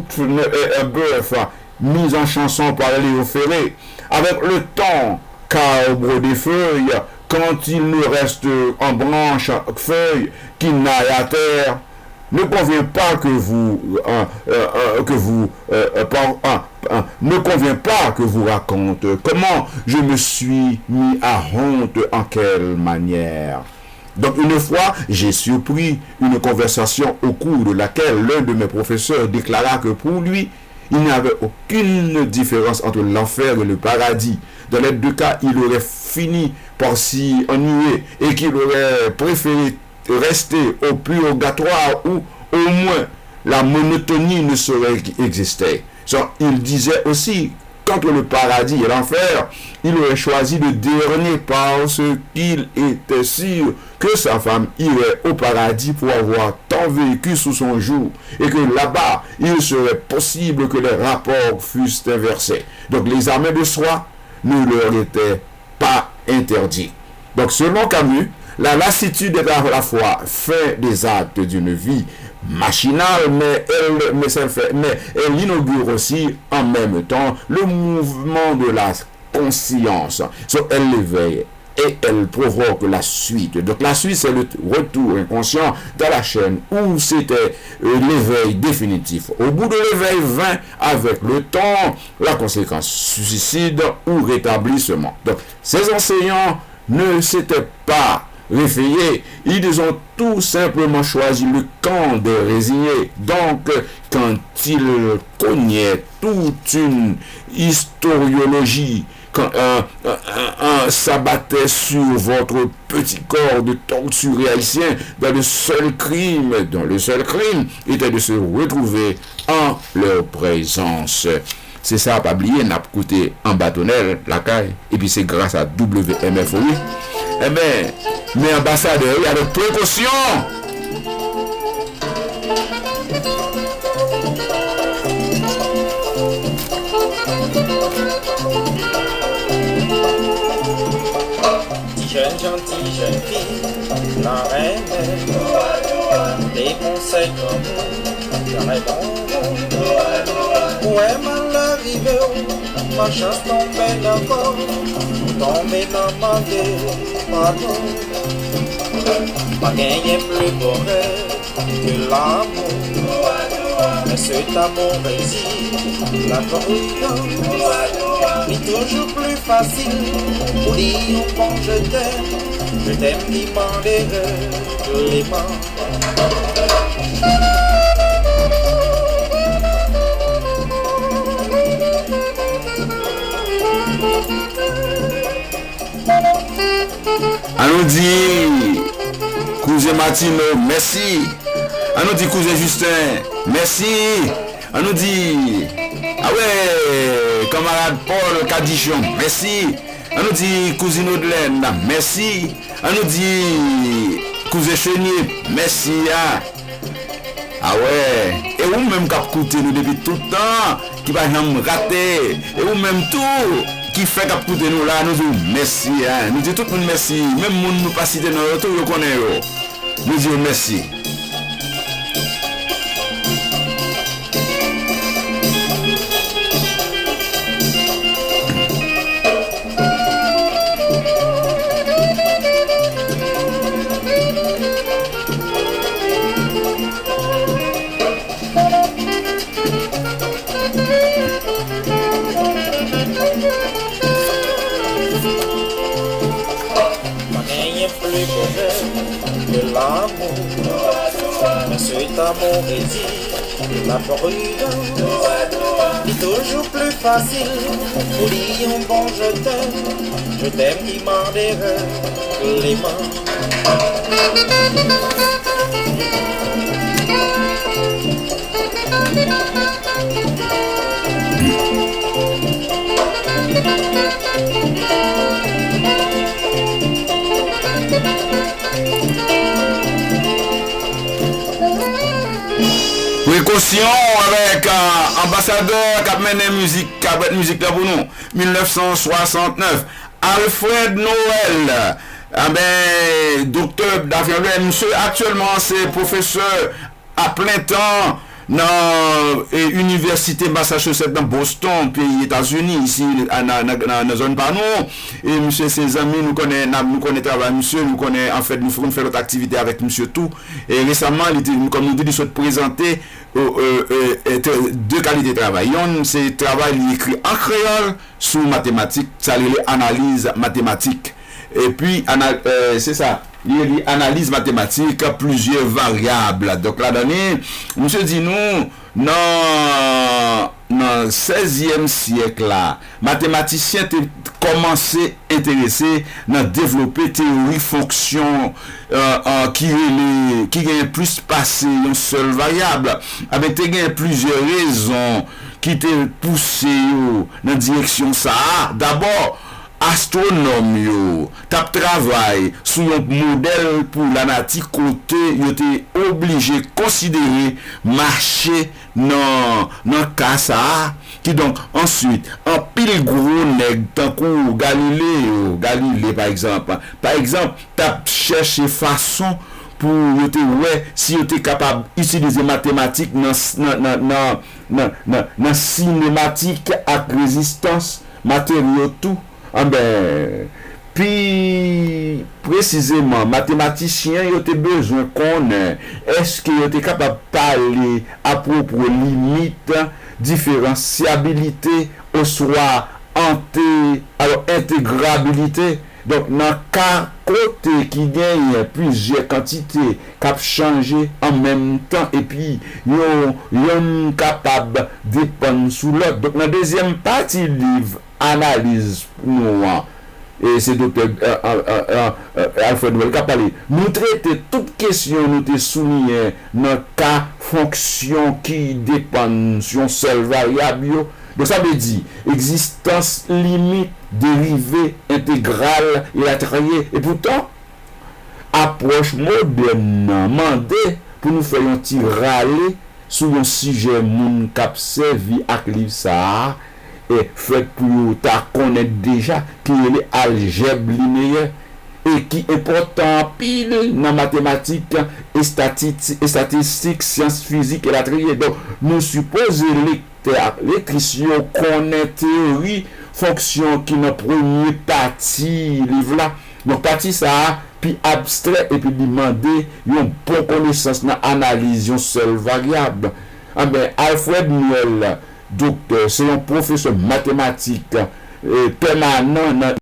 Boutefeu, mis en chanson par Léo Ferré. Avec le temps, qu'arbre des feuilles, quand il ne reste en branche feuille qui n'aille à terre, ne convient pas que vous euh, euh, que vous euh, par, euh, euh, ne convient pas que vous raconte comment je me suis mis à honte, en quelle manière. Donc une fois, j'ai surpris une conversation au cours de laquelle l'un de mes professeurs déclara que pour lui, il n'y avait aucune différence entre l'enfer et le paradis. Dans les deux cas, il aurait fini par s'y ennuyer et qu'il aurait préféré rester au purgatoire où au moins la monotonie ne saurait exister. Il disait aussi qu'entre le paradis et l'enfer, il aurait choisi le dernier parce qu'il était sûr que sa femme irait au paradis pour avoir tant vécu sous son joug et que là-bas, il serait possible que les rapports fussent inversés. Donc les armées de soi ne leur étaient pas interdits. Donc selon Camus, la lassitude est à la fois fin des actes d'une vie machinale, mais elle, mais, ça fait, mais elle inaugure aussi en même temps le mouvement de la conscience. So, elle l'éveille et elle provoque la suite. Donc la suite, c'est le retour inconscient dans la chaîne où c'était euh, l'éveil définitif. Au bout de l'éveil vint avec le temps la conséquence suicide ou rétablissement. Donc ces enseignants ne s'étaient pas réveillés, ils ont tout simplement choisi le camp des résignés. Donc quand ils cognaient toute une historiologie, quand un, un, un s'abattait sur votre petit corps de torturé haïtien, dans le seul crime, dans le seul crime était de se retrouver en leur présence. C'est ça, pas oublier, n'a pas coûté en bâtonnel, la caille, et puis c'est grâce à W M F O I. Eh bien, mais ambassadeurs, il y a de précautions. Jeune, gentille, jeune fille, la reine, des conseils comme nous, la réponse. Où est mal arrivé, ma chance tombée encore, tombée dans ma vie, pardon. Pas gagné plus beau rêve que l'amour, mais cet amour ici, la corruption. Mais toujours plus facile pour dire au bon je t'aime, je t'aime qui m'enlève les mains. On nous dit cousin Martino, merci. On nous dit cousin Justin, merci. On nous dit ah ouais, camarade Paul Cadichon, merci. On nous dit cousine Audelaine, merci. On nous dit cousin Chenier, merci. Hein. Ah ouais, et vous même qui écoutez nous depuis tout le temps, qui va jamais rater, et vous même tout qui fait écouter nous là, nous disons merci. Hein. Nous disons tout le monde merci, même si nous ne pas citer nous, tout le connaît. Nous disons merci. De l'amour, mais cet amour réside la prudence. C'est toujours plus facile pour dire un bon je t'aime, je t'aime qui m'enlève les mains. dévotion avec euh, ambassadeur qui a mené musique, qui a fait musique là pour nous. mille neuf cent soixante-neuf. Alfred Noël. Ah ben, docteur d'affaires, monsieur, actuellement, c'est professeur à plein temps dans l'université Massachusetts dans Boston, pays États-Unis, ici, dans la zone par nous. Et monsieur, ses amis, nous connaissons, nous connaissons travail, monsieur, nous connaissons, en fait, nous faisons notre activité avec monsieur tout. Et récemment, il était, comme nous dit, il s'est présenté euh, euh, euh, deux qualités de travail. C'est travail écrit en créole sous mathématiques, ça l'analyse mathématique. Et puis, euh, c'est ça, il y a l'analyse mathématique, plusieurs variables. Donc, là, donné, monsieur dit nous, dans le seizième siècle, là, mathématiciens ont commencé à intéresser à développer théorie fonction euh, euh, qui est qui gagne plus passé une seule variable. Avec plusieurs raisons qui t'ont poussé dans la direction ça. D'abord, astronome yo tap travail sur un modèle pour la nature côté yo était obligé considérer marcher dans dans cas ça qui donc ensuite en pile gros nèg tant que Galilée Galilée par exemple par exemple tap chercher façon pour yo te ouais si yo te capable utiliser mathématiques dans dans dans dans dans cinématique avec résistance matériaux tout. Ah ben, puis précisément, mathématiciens, ils ont besoin qu'on ait. Est-ce qu'ils ont été capables de parler à propos limite, différenciabilité, ou soit anté, alors intégrabilité. Donc, dans le cas côté qui gagne plusieurs quantités qui ont changé en même temps et puis ils sont capables de dépendre sous l'autre. Donc, dans la deuxième partie du livre, analyse nous, et c'est docteur euh, euh, euh, euh, Alfred Noël qui a parlé. Nous traitons toute question, nous te souligner dans le cas fonction qui dépend sur une seule variable. Donc ça veut dire existence limite, dérivée, intégrale et attrayée. Et pourtant, approche moderne, mandée pour nous faire un petit râler sur un sujet moun cap servi avec livre ça et fait pour ta connaître déjà qui est l'algèbre linéaire et qui est important pile dans mathématiques et statistiques, et statistiques, sciences physiques et la trier. Donc nous supposons l'électricien connaît théorie fonction qui est premier partie livre là. Donc partie ça puis abstrait et puis demander une bonne connaissance dans l'analyse d'une seule variable. Ah ben Alfred Noël, docteur, c'est un professeur mathématique euh, permanent dans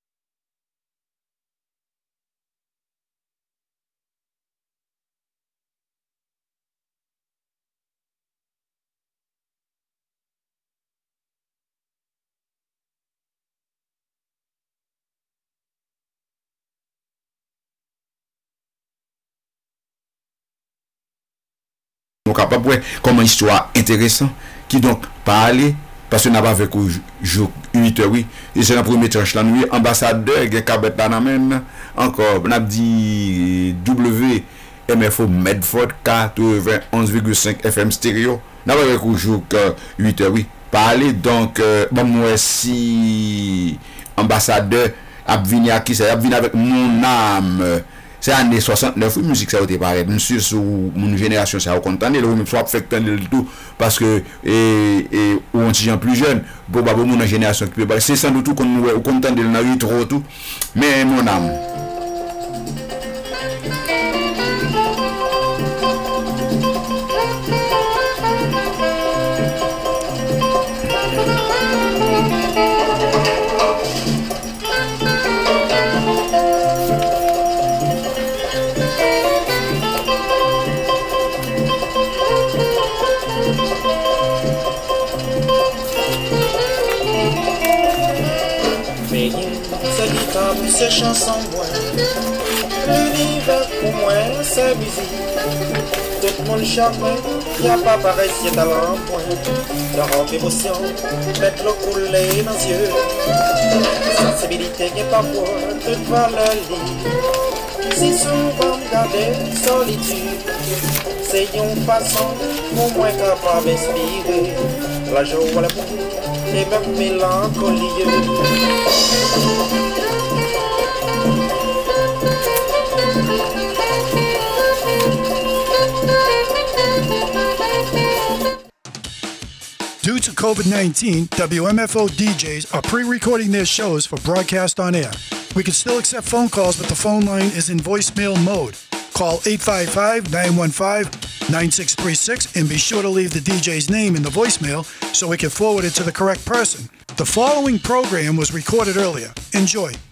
donc après comme une histoire intéressante qui donc parler parce que n'a pas avec jour huit heures oui et c'est la première tranche la nuit ambassadeur qui cabet dans même encore on a dit W M F O Medford quatre-vingt-onze virgule cinq F M stéréo n'a pas avec jour huit heures oui parler donc euh, bon moi si ambassadeur a venir qui ça a venir avec mon âme. C'est année soixante-neuf, oui, musique ça a été pareil. Monsieur, sous mon génération, ça a content, le même soit fait le tout, parce que, et, et, ou un petit gens plus jeune, probablement mon génération qui peut c'est sans doute tout qu'on nous content de le trop tout, mais mon âme. Ces chansons, moi, l'univers pour moi, c'est musique. Tout le monde chante, il n'y a pas pareil, c'est talent, moi. La robe émotion, mettre l'eau couler dans les yeux. Sensibilité qui est parfois toute valeur libre. Si souvent garder solitude, c'est une façon pour moi capable d'inspirer la joie, l'amour et même mélancolie. Due to COVID nineteen, W M F O D Js are pre-recording their shows for broadcast on air. We can still accept phone calls, but the phone line is in voicemail mode. Call eight five five, nine one five, nine six three six and be sure to leave the D J's name in the voicemail so we can forward it to the correct person. The following program was recorded earlier. Enjoy.